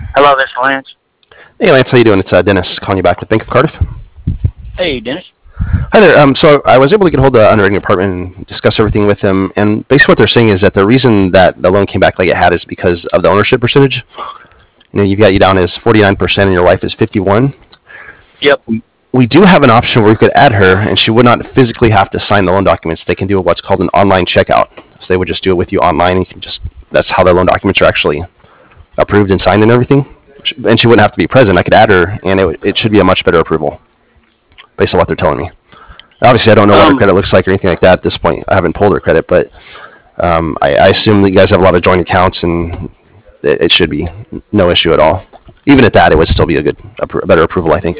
Hello, this is Lance. Hey Lance, how you doing? It's Dennis calling you back with Bank of Cardiff. Hey, Dennis. Hi there. So I was able to get hold of the underwriting department and discuss everything with them. And basically, what they're saying is that the reason that the loan came back like it had is because of the ownership percentage. You've got you down as 49% and your wife is 51. Yep. We do have an option where we could add her, and she would not physically have to sign the loan documents. They can do what's called an online checkout. So they would just do it with you online. You can just that's how their loan documents are actually approved and signed and everything. And she wouldn't have to be present. I could add her, and it should be a much better approval based on what they're telling me. Obviously, I don't know what her Um. credit looks like or anything like that at this point. I haven't pulled her credit, but I assume that you guys have a lot of joint accounts, and it should be no issue at all. Even at that, it would still be a better approval, I think.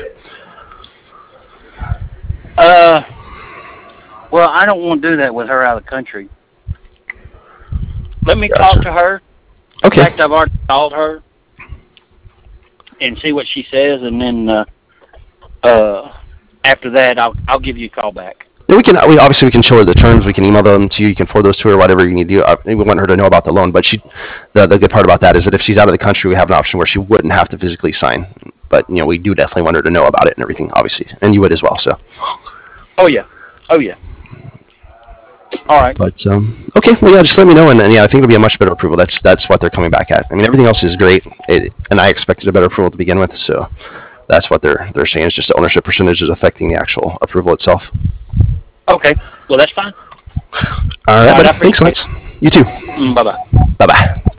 Uh. Well, I don't want to do that with her out of the country. Let me talk Gotcha. to her. In Okay. fact, I've already called her and see what she says, and then uh, after that, I'll give you a call back. Yeah, we obviously we can show her the terms. We can email them to you. You can forward those to her. Whatever you need to do. We want her to know about the loan. But the good part about that is that if she's out of the country, we have an option where she wouldn't have to physically sign. But we do definitely want her to know about it and everything, obviously, and you would as well. So. Oh yeah. Oh yeah. All right. But okay, well yeah, just let me know, and yeah, I think it'll be a much better approval. That's what they're coming back at. I mean, everything else is great, and I expected a better approval to begin with. So that's what they're saying. It's just the ownership percentage is affecting the actual approval itself. Okay. Well, that's fine. All All right, right. buddy. I Thanks, appreciate Lance. You too. it. Bye bye. Bye bye.